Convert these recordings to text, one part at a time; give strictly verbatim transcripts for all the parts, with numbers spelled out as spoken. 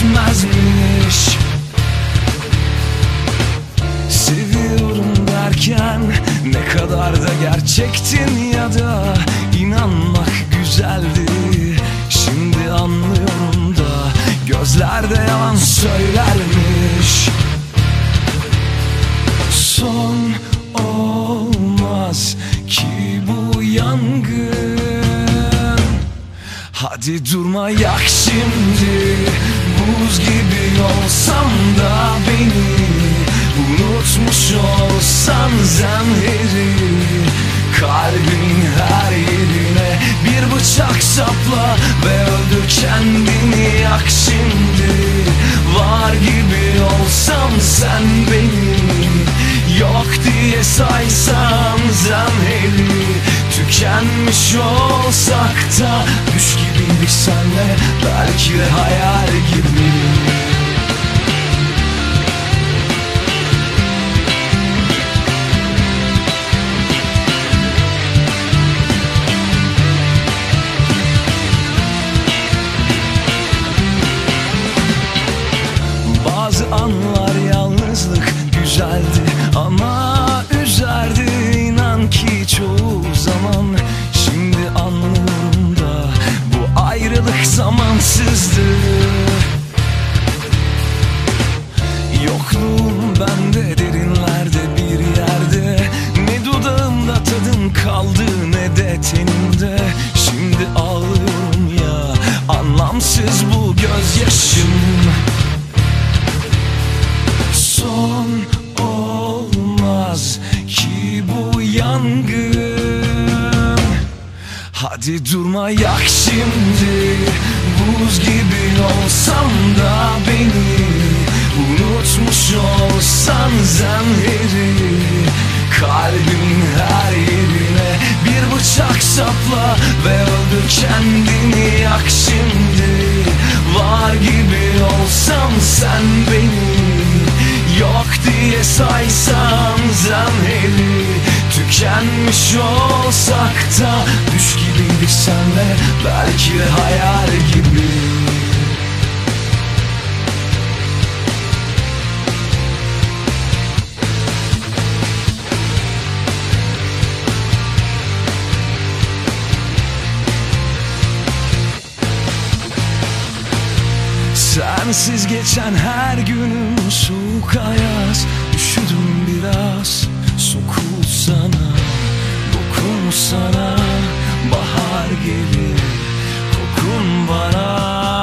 yetmezmiş. Seviyorum derken ne kadar da gerçektin, ya da inanmak güzeldi. Şimdi anlıyorum da gözlerde yalan söylermiş. Son olmaz ki bu yangın. Hadi durma, yak şimdi. Buz gibi olsam da beni unutmuş olsan zemheri, kalbimin her yerine bir bıçak sapla ve öldür kendini, yak şimdi. Var gibi olsam sen benim, yok diye saysan zemheri. Tükenmiş olsak da düş gibiydik senle, belki de hayal gibi. Bazı anlar yalnızlık güzeldi ama üzerdi, inan ki çoğu zaman. Şimdi anlıyorum da bu ayrılık zamansızdı. Yokluğum bende derinlerde bir yerde, ne dudağımda tadın kaldı ne de tenimde. Şimdi ağlıyorum ya, anlamsız bu gözyaşım. Son olmaz ki bu yangın. Hadi durma, yak şimdi. Buz gibi olsam da beni unutmuş olsan zemheri, kalbimin her yerine bir bıçak sapla ve öldür kendini, yak şimdi. Var gibi olsam sen benim, yok diye saysan zemheri. Tükenmiş olsak da düş gibiydik senle, belki de hayal gibi. Sensiz geçen her günüm soğuk ayaz. Üşüdüm biraz, sokulsana, dokunsana. Bahar gelir, kokun bana.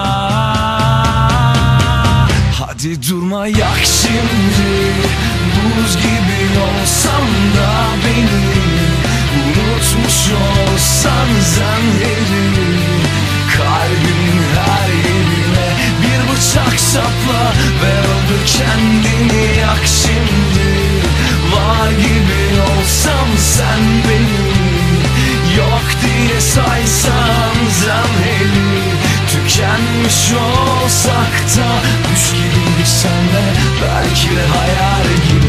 Hadi durma, yak şimdi. Buz gibi olsam da beni unutmuş olsan zemheri, kalbimin her yerine bir bıçak sapla ve öldür kendini, yak şimdi. Var gibi olsam sen benim, yok diye saysan zemheri. Tükenmiş olsak da düş gibiydik senle, belki de hayal gibi.